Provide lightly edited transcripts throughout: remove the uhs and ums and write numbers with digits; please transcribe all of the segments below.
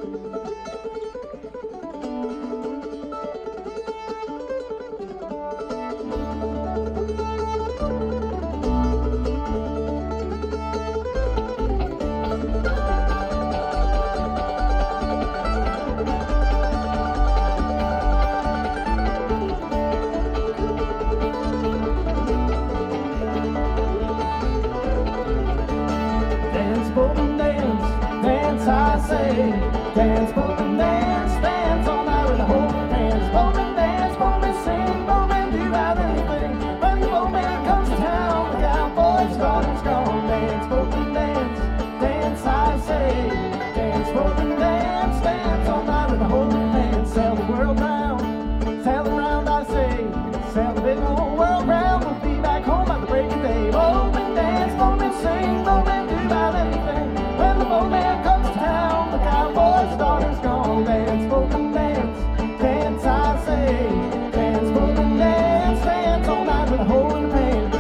I say, dance, boom and dance, dance all night with the whole hands. Boom and dance, boom and sing, boom and do about anything. When the boom man comes to town, the cowboy's gone, he's gone. Dance, boom and dance, dance, I say, dance, boom and dance, dance all night with the whole hands. Sail the world round, sail around, I say, sail the big old world round. We'll be back home by the break of day. Boom and dance, boom and sing, boom and do about anything. When the boom man comes to town, the cowboy's daughter's gone. Dance, boom and dance, dance, I say, dance, boom and dance, dance all night with a hole in the pants.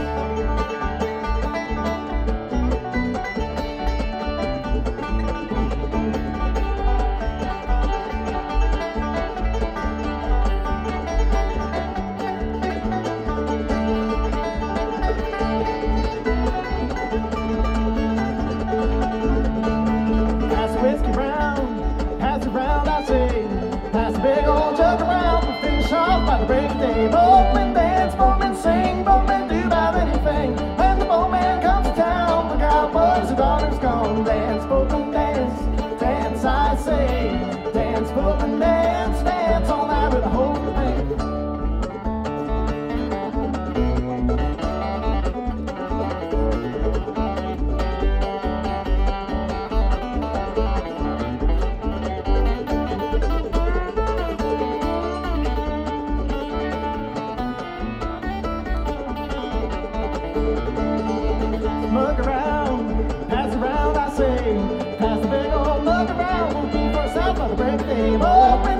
Big old jug around, we'll finish off by the break of day. Boom and dance, boom and sing, boom and do about anything. When the boom man comes to town, the cowboys, the daughter's gone. Dance, boom and dance, dance, I say. Dance, boom and dance, dance all night with a whole thing. Mug around, pass around, I say. Pass the big old mug around, we'll be for us out by the break of day.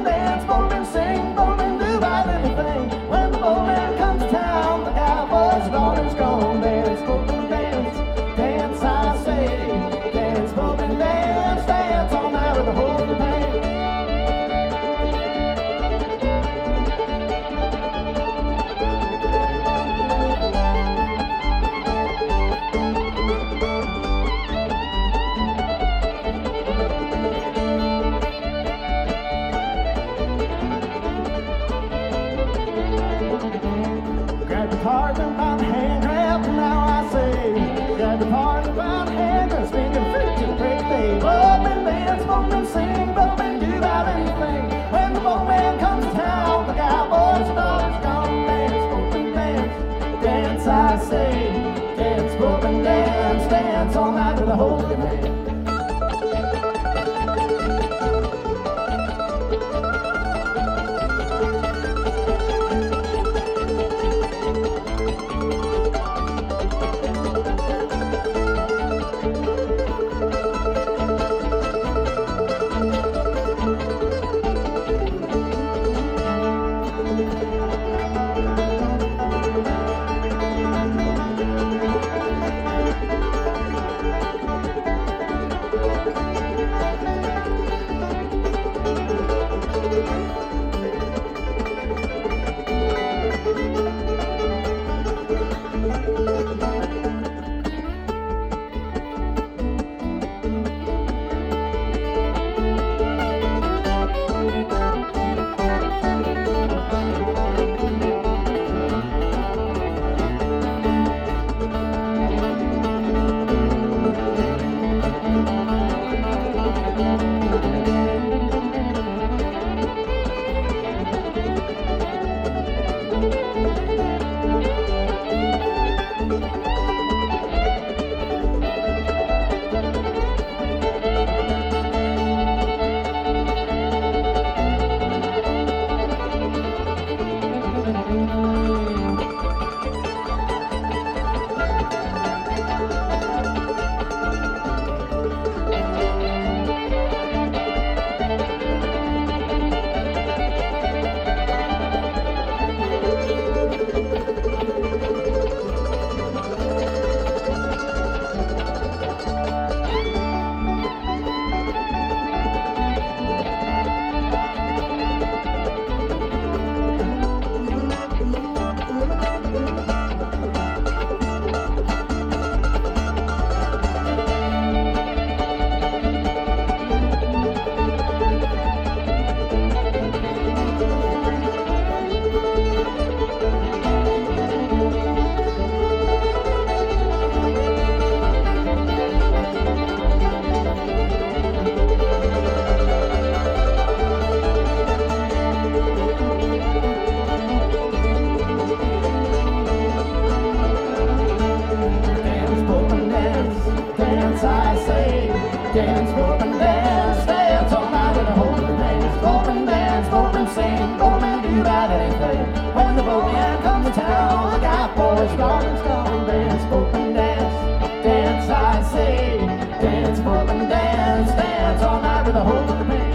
boys gone and gone. Dance, Portland, dance, dance, I say. Dance, Portland, dance, dance all night with a whole other band.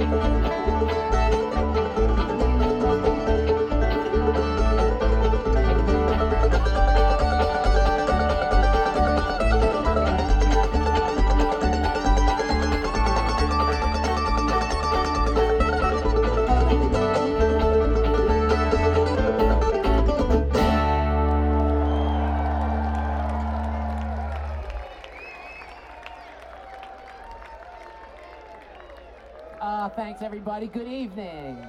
Thanks everybody. Good evening.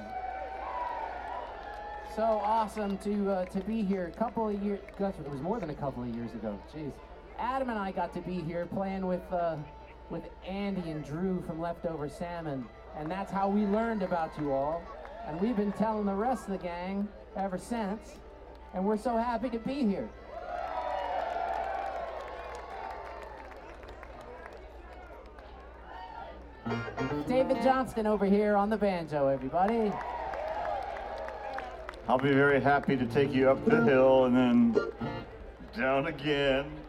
So awesome to be here. A couple of years, gosh, it was more than a couple of years ago. Jeez, Adam and I got to be here playing with Andy and Drew from Leftover Salmon, and that's how we learned about you all. And we've been telling the rest of the gang ever since, and we're so happy to be here. David Johnston over here on the banjo, everybody. I'll be very happy to take you up the hill and then down again.